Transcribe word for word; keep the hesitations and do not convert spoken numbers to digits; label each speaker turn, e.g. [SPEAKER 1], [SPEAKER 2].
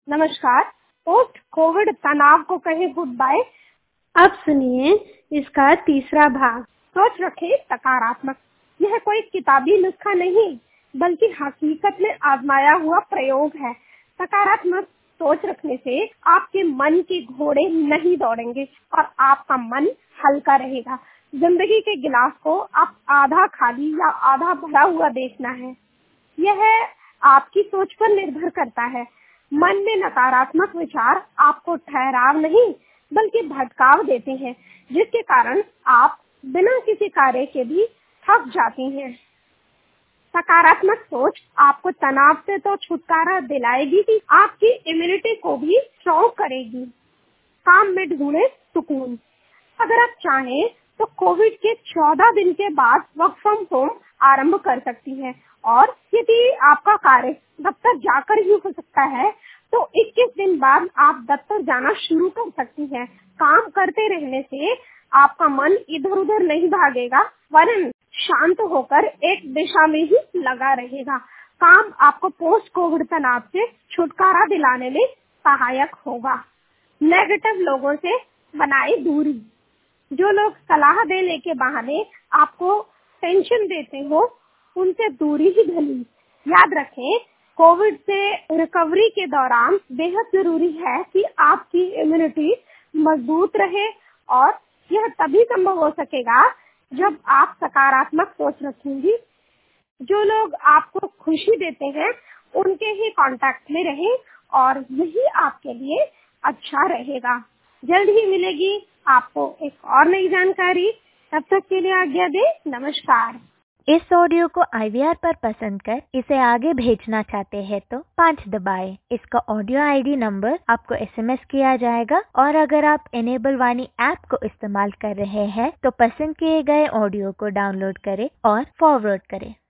[SPEAKER 1] नमस्कार। Post Covid तनाव को कहें गुड बाय।
[SPEAKER 2] अब सुनिए इसका तीसरा भाग।
[SPEAKER 1] सोच रखें सकारात्मक। यह कोई किताबी नुस्खा नहीं बल्कि हकीकत में आजमाया हुआ प्रयोग है। सकारात्मक सोच रखने से आपके मन के घोड़े नहीं दौड़ेंगे और आपका मन हल्का रहेगा। जिंदगी के गिलास को आप आधा खाली या आधा भरा हुआ देखना है, यह आपकी सोच पर निर्भर करता है। मन में नकारात्मक विचार आपको ठहराव नहीं बल्कि भटकाव देते हैं, जिसके कारण आप बिना किसी कार्य के भी थक जाती हैं। सकारात्मक सोच आपको तनाव से तो छुटकारा दिलाएगी ही, आपकी इम्यूनिटी को भी स्ट्रॉन्ग करेगी। काम में ढूंढे सुकून। अगर आप चाहें तो कोविड के चौदह दिन के बाद वर्क फ्रॉम होम आरंभ कर सकती हैं और यदि आपका कार्य दफ्तर जाकर ही हो सकता है तो इक्कीस दिन बाद आप दफ्तर जाना शुरू कर सकती हैं। काम करते रहने से आपका मन इधर उधर नहीं भागेगा वरन शांत होकर एक दिशा में ही लगा रहेगा। काम आपको पोस्ट कोविड तनाव से छुटकारा दिलाने में सहायक होगा। नेगेटिव लोगों से बनाए दूरी। जो लोग सलाह देने के बहाने आपको टेंशन देते हो उनसे दूरी ही भली। याद रखें, कोविड से रिकवरी के दौरान बेहद जरूरी है कि आपकी इम्यूनिटी मजबूत रहे और यह तभी संभव हो सकेगा जब आप सकारात्मक सोच रखेंगी। जो लोग आपको खुशी देते हैं उनके ही कांटेक्ट में रहें और यही आपके लिए अच्छा रहेगा। जल्द ही मिलेगी आपको एक और नई जानकारी। तब तक के लिए आज्ञा दें। नमस्कार।
[SPEAKER 3] इस ऑडियो को आई वी आर पर पसंद कर इसे आगे भेजना चाहते हैं तो पाँच दबाएं। इसका ऑडियो आई डी नंबर आपको एस एम एस किया जाएगा और अगर आप इनेबल वाणी ऐप को इस्तेमाल कर रहे हैं तो पसंद किए गए ऑडियो को डाउनलोड करें और फॉरवर्ड करें।